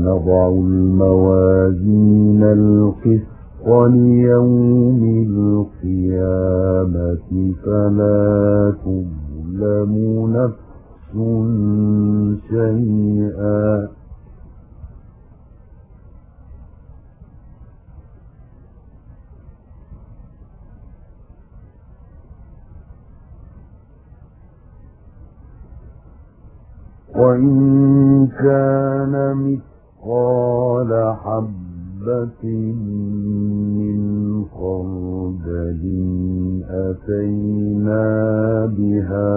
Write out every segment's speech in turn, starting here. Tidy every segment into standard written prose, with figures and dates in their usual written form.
ونضع الموازين القسط ليوم القيامة فلا تظلم نفس شيئا وإن كان مثقال حبة من خردل أتينا بها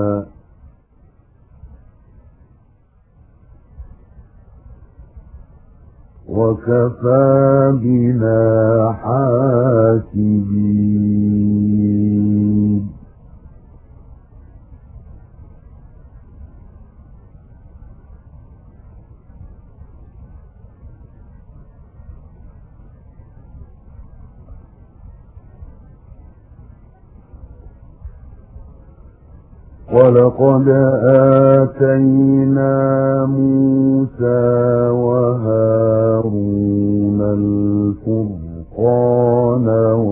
وكفى بنا حاسبين ولقد آتينا موسى وهارون الفرقان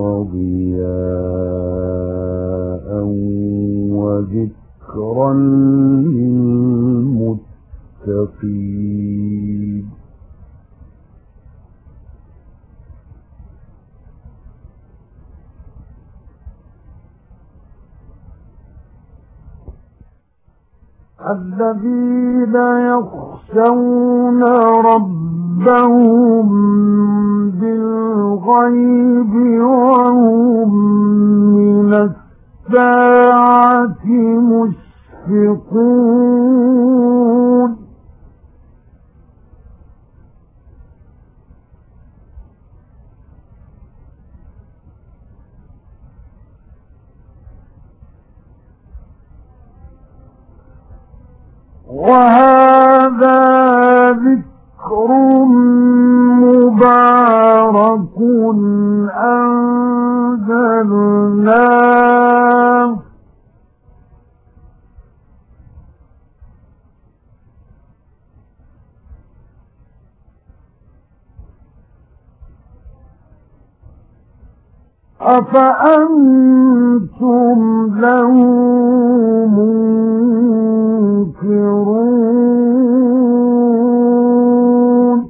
وضياء وذكرا للمتقين الذين يخشون ربهم بالغيب وهم من الساعة مشفقون وهذا ذكر مبارك أنزلناه أفأنتم له منكرون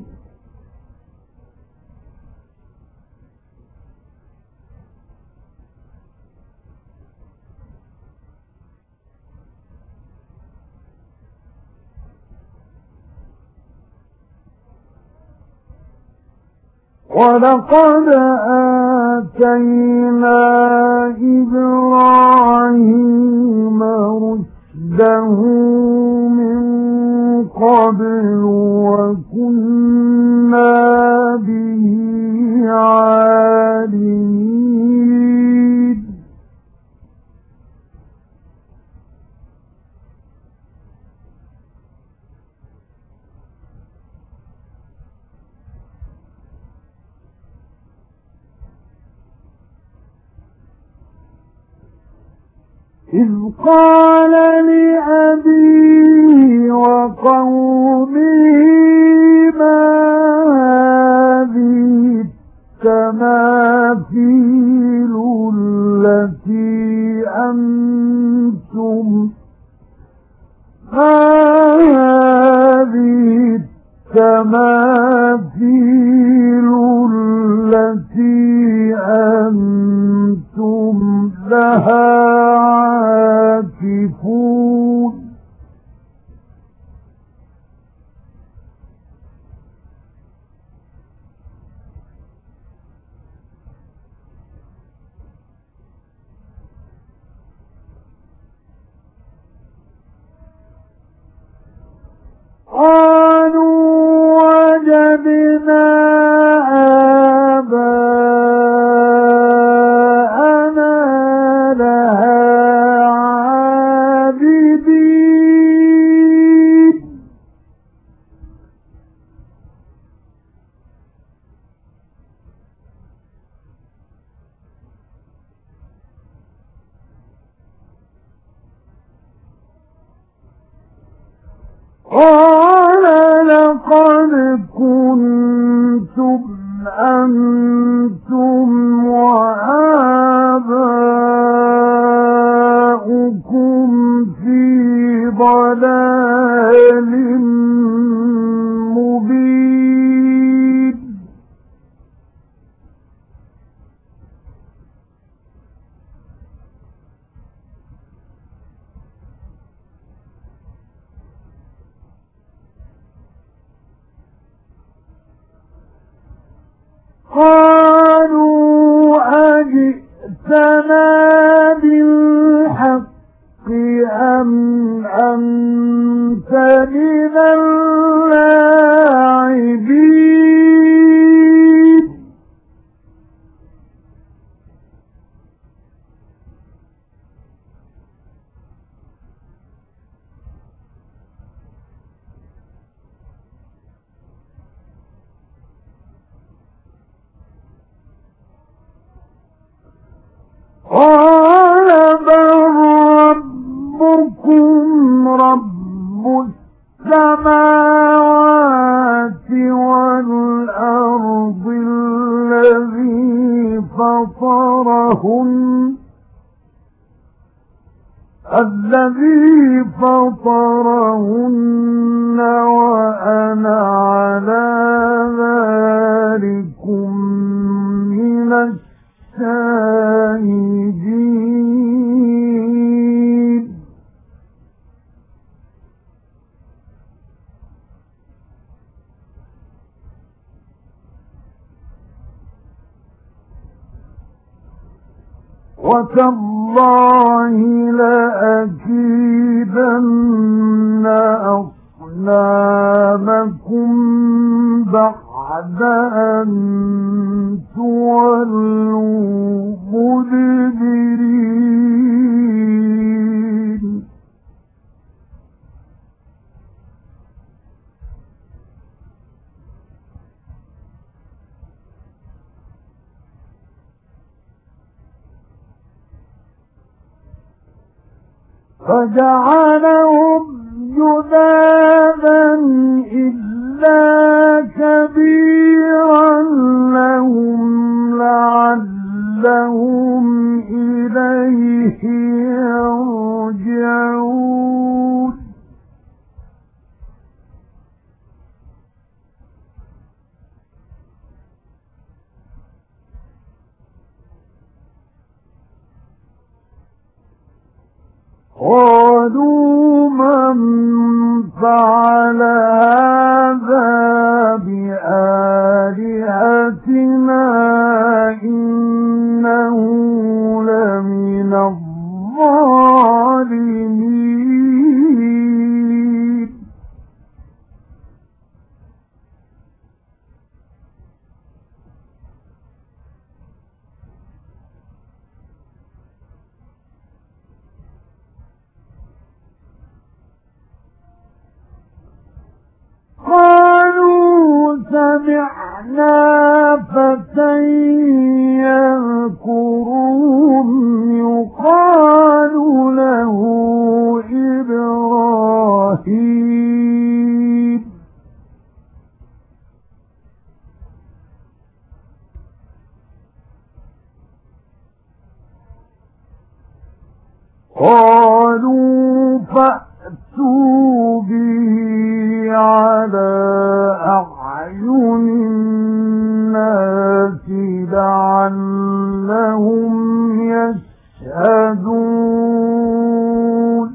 ولقد آتينا إبراهيم رشده من قبل وكنا به عالمين إذ قال لأبيه وقومه ما هذه التماثيل التي أنتم لها عاكفون قالوا وجدنا آباءنا لها عابدين قال لقد كنتم بالحق أم أنت من اللاعبين قال بل ربكم رب السماوات والأرض الذي فطرهن وأنا على ذلكم من الشاهدين وتالله لأكيدن أصنامكم بعد أن تولوا مدبرين فجعلهم جذاذا إلا كبيرا لهم لعلهم إليه يرجعون قالوا من فعل هذا بآلهتنا إنه لمن الظالمين قالوا سمعنا فتى يذكرهم يقال له إبراهيم قالوا فأتوا به على أعين الناس لعلهم يشهدون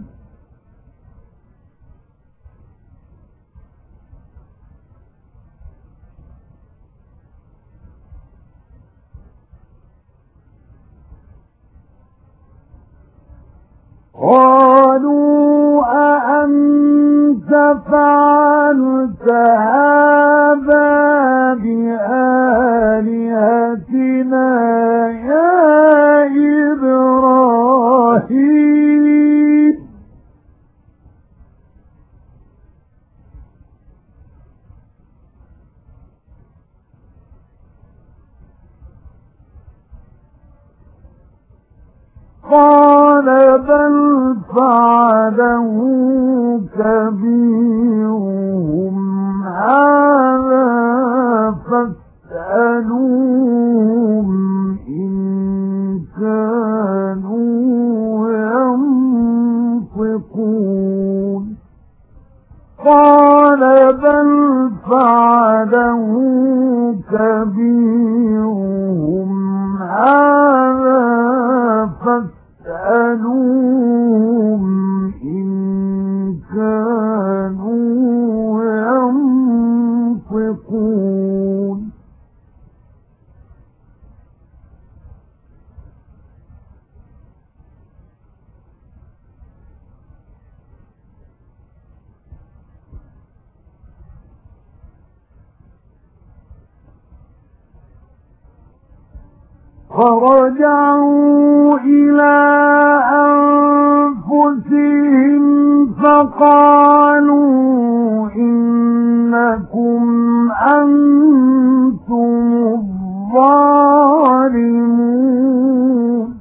قالوا أأنت فعلت هذا بآلهتنا يا إبراهيم قال بل فعله كبيرهم هذا فاسألوهم إن كانوا ينطقون قال بل فعله كبيرهم هذا فاسألوهم إن كانوا ينطقون فرجعوا إلى أنفسهم فقالوا إنكم أنتم الظالمون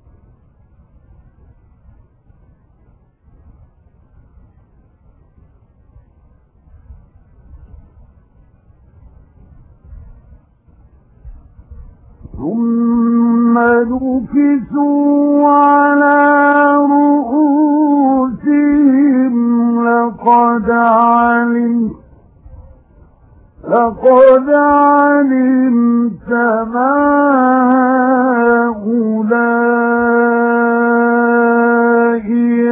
ثم نكسوا على رؤوسهم لقد علمت ما هؤلاء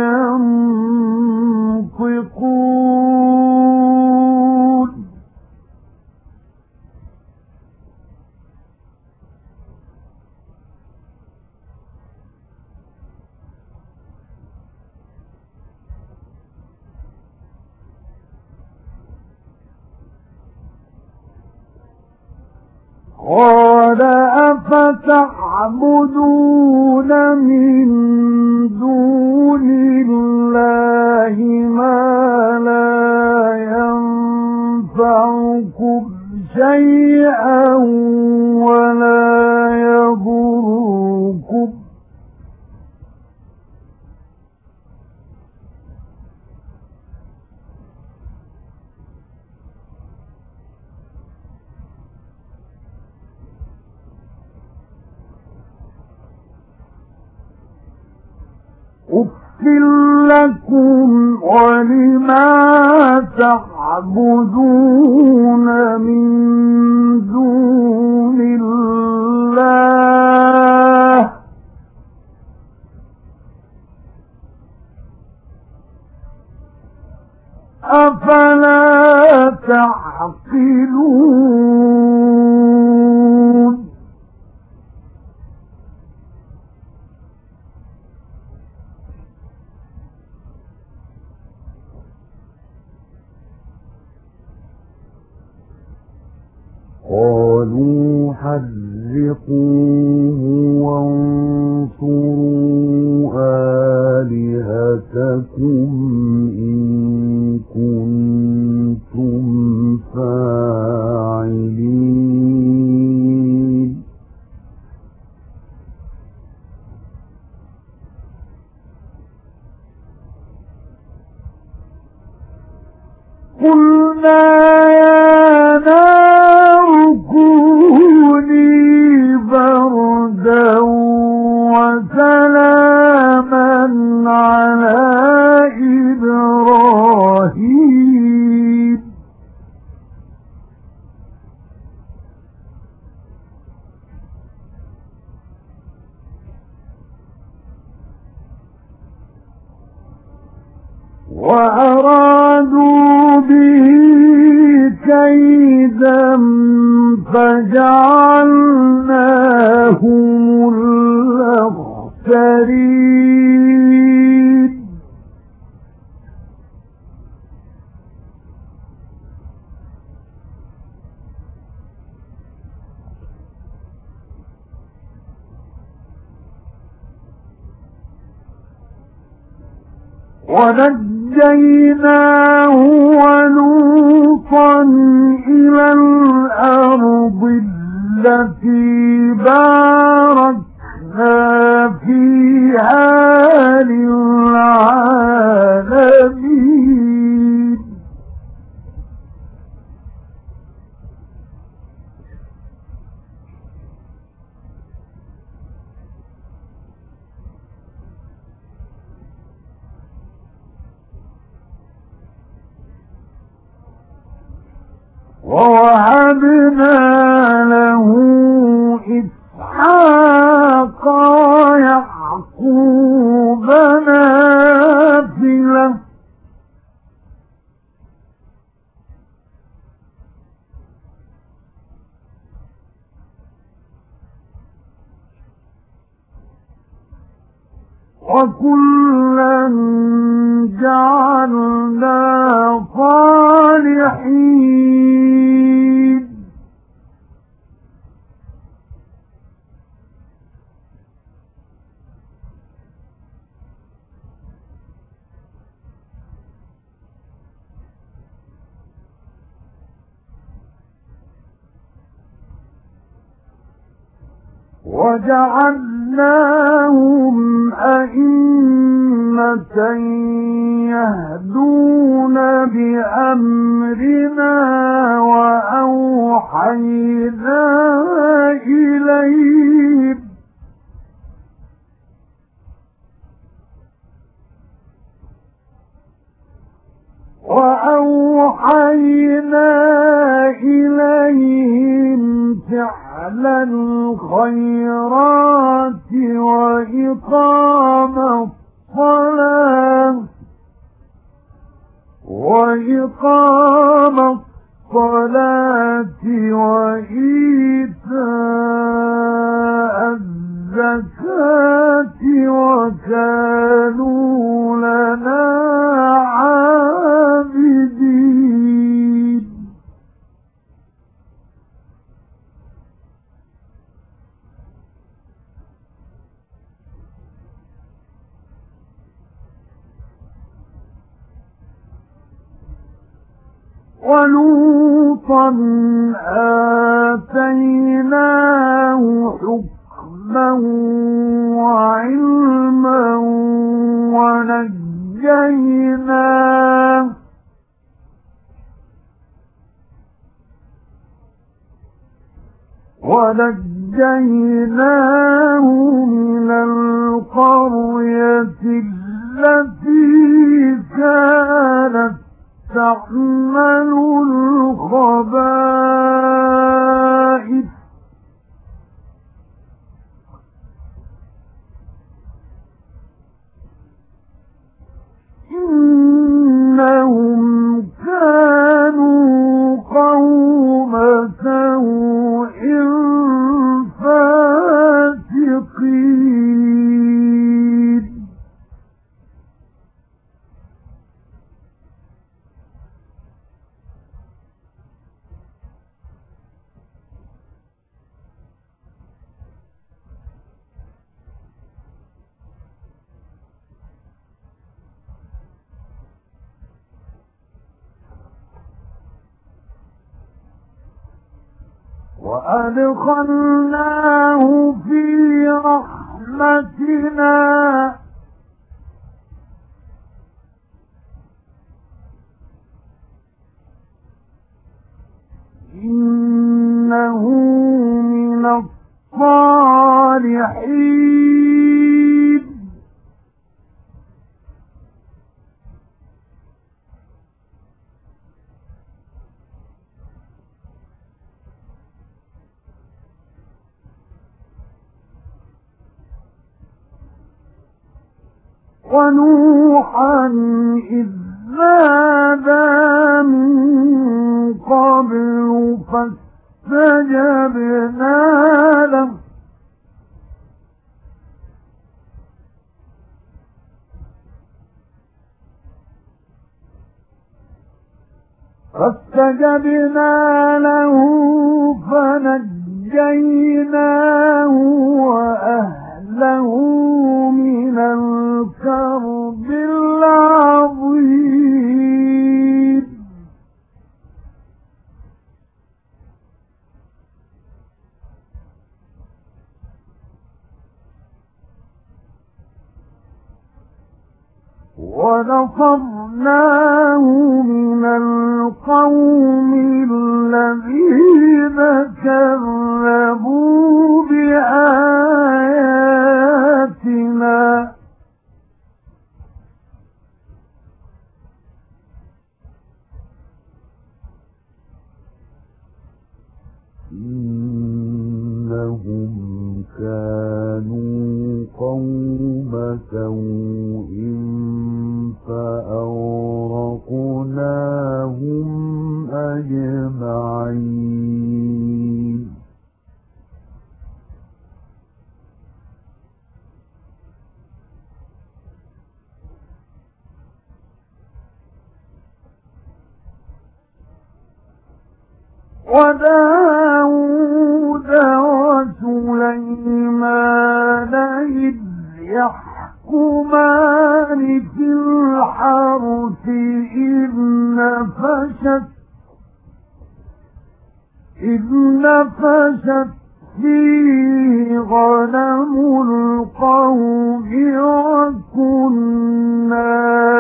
ينطقون قال أفتعبدون من دون الله ما لا ينفعكم شيئا ولا يضركم أُفٍّ لكم ولما تعبدون من دون الله أفلا تعقلون قالوا حرقوه وانصروا آلهتكم إن كنتم فاعلين قلنا يا نار كوني بردا وسلاما على إبراهيم وأرادوا به كيدا فجعلناهم الأخسرين ونجيناه ولوطا إلى الأرض التي باركنا فيها للعالمين ووهبنا له إسحاق ويعقوب نافلة وكلا جعلنا صالحين. وجعلناهم أئمة يهدون بأمرنا وأوحينا إليهم فعل الخيرات وإقام الصلاة وإيتاء الزكاة وكانوا لنا عابدين. ولوطا آتيناه حكما وعلما ونجيناه من القرية التي كانت تعمل الخبائث إنهم كانوا قوم سوء فاسقين. وأدخلناه في رحمتنا إنه من الصالحين. ونوحا إذ نادى من قبل فاستجبنا له فنجيناه وأهله من الكرب العظيم. ونصرناه من القوم الذين كذبوا بآياتنا إنهم كانوا قوم سوء فأغرقناهم أجمعين. وداود وسليمان إذ يحكمان في الحرث إذ نفشت فيه غنم القوم وكنا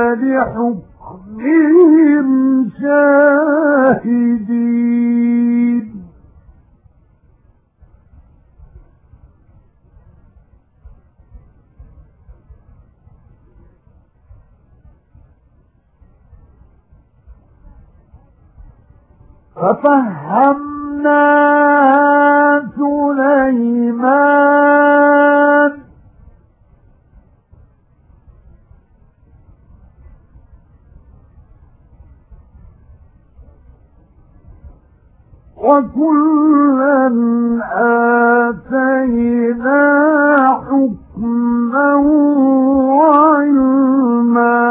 لحكمهم شاهدين ففهمنا سليمان وكلا آتينا حكما وعلما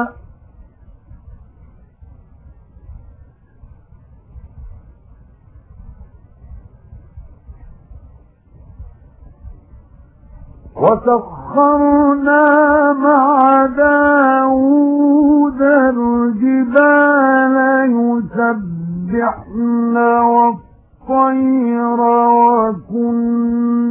وسخرنا مع داود الجبال يسبحن والطير وكنا